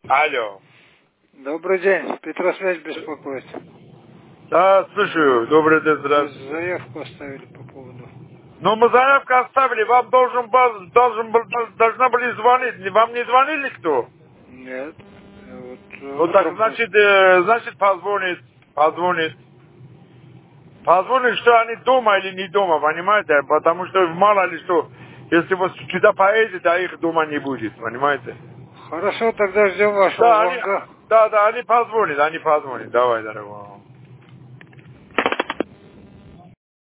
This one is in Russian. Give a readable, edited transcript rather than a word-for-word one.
Алло. Добрый день, Петросвязь беспокоит. Да, слушаю. Добрый день, Вы здравствуйте. заявку оставили по поводу. Ну, мы заявку оставили, вам должна были звонить. Вам не звонили кто? Нет. Вот Ну, так, утром. значит, позвонит. Позвонит, что они дома или не дома, понимаете? Потому что мало ли что, если вы сюда поедете, а их дома не будет, понимаете? Хорошо, тогда ждем вашего звонка. Да, они позвонят, давай, дорогой.